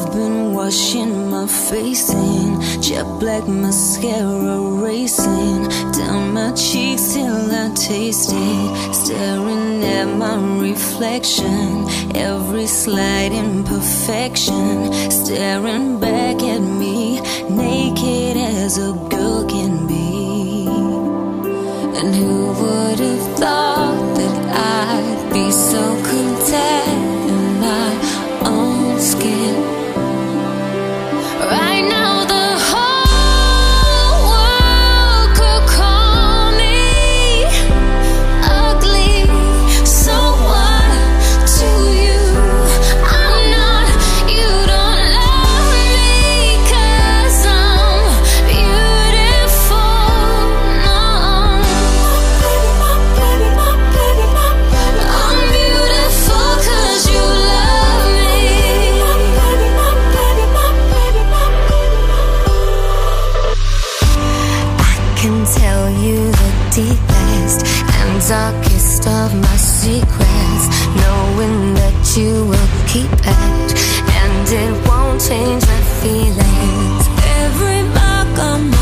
I've been washing my face in jet black mascara racing down my cheeks till I taste it. Staring at my reflection, every slight imperfection. Staring back at me, naked as a girl can be. And who would have thought that I'd be so content in my own skin? Right now the whole world could call me ugly. So what to you? I'm not, you don't love me 'cause I'm beautiful. No, I'm beautiful 'cause you love me. I can tell you the deepest and darkest of my secrets, knowing that you will keep it, and it won't change my feelings. Every mark on my